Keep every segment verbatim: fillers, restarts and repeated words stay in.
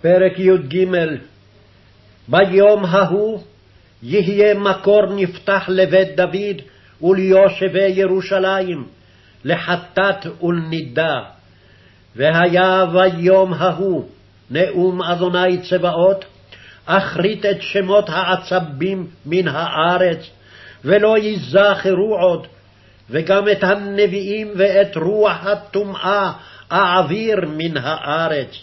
פרק י"ג. ביום ההוא יהיה מקור נפתח לבית דוד וליושבי ירושלים, לחטאת ולנידה. והיה ביום ההוא נאום אדוני צבאות, אחרית את שמות העצבים מן הארץ, ולא יזכרו עוד, וגם את הנביאים ואת רוח הטומאה אעביר מן הארץ.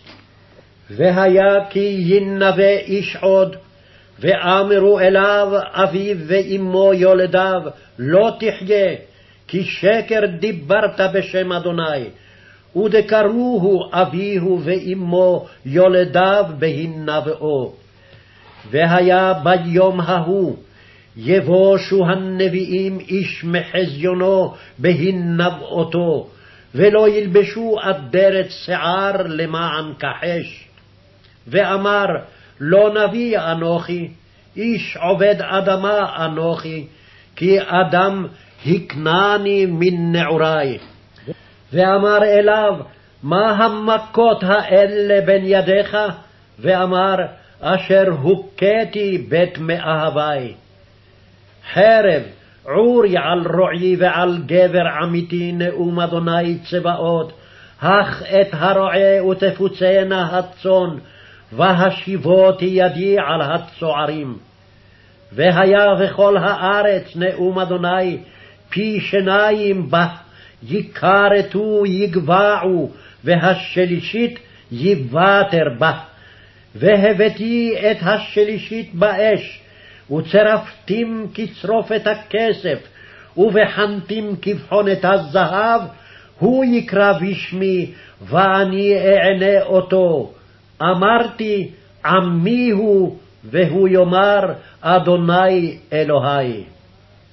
והיה כי ינבא איש עוד, ואמרו אליו אביו ואמו יולדיו, לא תחיה, כי שקר דיברת בשם אדוני, ודקרוהו אביהו ואמו יולדיו בהנבאו. והיה ביום ההוא, יבושו הנביאים איש מחזיונו בהנבאותו, ולא ילבשו אדרת שיער למען כחש. ואמר, לא נביא אנוכי, איש עובד אדמה אנוכי, כי אדם הקנני מן נעורי. ואמר אליו, מה המכות האלה בין ידיך? ואמר, אשר הוכיתי בית מאהבי. חרב, עורי על רועי ועל גבר עמיתי, נאום אדוני צבאות, הך את הרועה ותפוצנה הצאן, והשיבותי ידי על הצוערים. והיה בכל הארץ, נאום אדוני, פי שניים בה, יכרתו יגבעו, והשלישית יבטר בה. והבאתי את השלישית באש, וצרפתים כצרופת הכסף, ובחנתים כבחונת הזהב, הוא יקרא בשמי, ואני אענה אותו. אמרתי, עמי הוא, והוא יאמר, אדוני אלוהי.